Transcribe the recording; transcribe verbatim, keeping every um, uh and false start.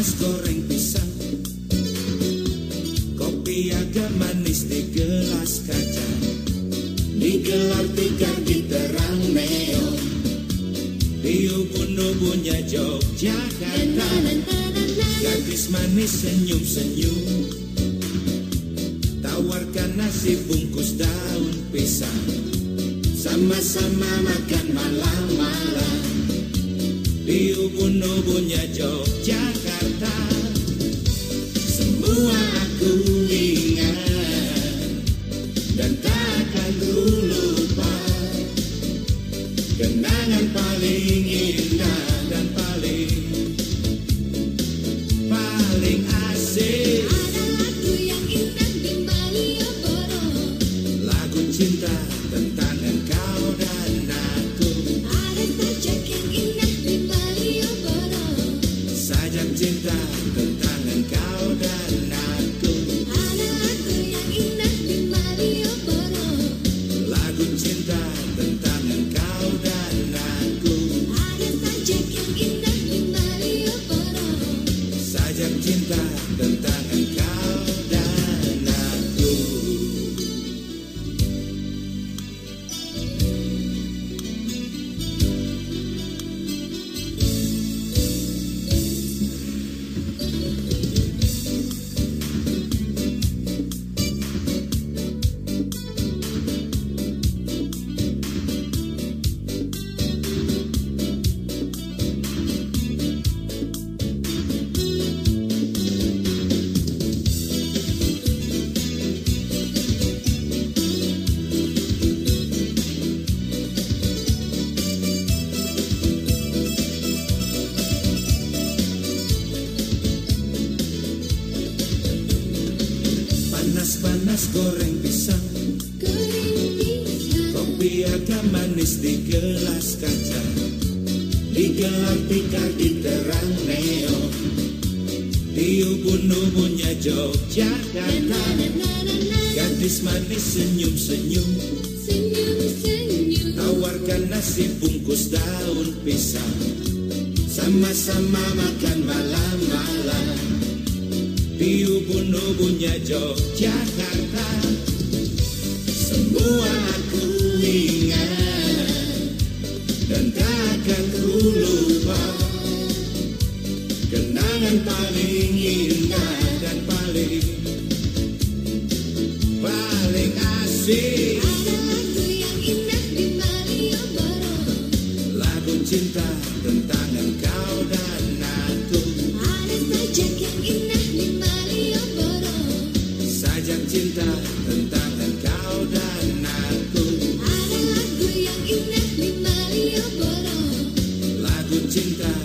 panas goreng pisang, kopi agak manis di gelas kaca, digelar tikar di terang neon, di ubun-ubunnya Yogyakarta. Gadis manis senyum-senyum, tawarkan nasi bungkus daun pisang, sama-sama makan malam-malam di ubun-ubunnya Yogyakarta. Semua aku ingat dan takkan ku lupa, kenangan paling indah dan paling paling asik. Ada lagu yang indah di Malioboro, Lagu cinta tentang engkau dan aku. ada sajak yang indah di Malioboro, Sajak cinta tentang engkau dan aku. ada lagu yang indah di Malioboro, Lagu cinta tentang engkau dan aku. ada sajak yang indah di Malioboro. Sajak cinta tentang engkau dan aku. Panas-panas goreng pisang, Goreng pisang, kopi agak manis di gelas kaca, digelar tikar di terang neon, di ubun-ubunnya Yogyakarta. Gadis manis senyum-senyum, senyum-senyum, tawarkan nasi bungkus daun pisang, sama-sama makan malam-malam di ubun-ubunnya Yogyakarta. Semua aku ingat dan takkan ku lupa, kenangan paling indah dan paling paling asik. ada lagu yang indah di Malioboro, Lagu cinta tentang engkau dan aku. ada sajak yang indah di Malioboro, Sajak cinta tentang engkau dan aku. ada lagu yang indah di Malioboro. Lagu cinta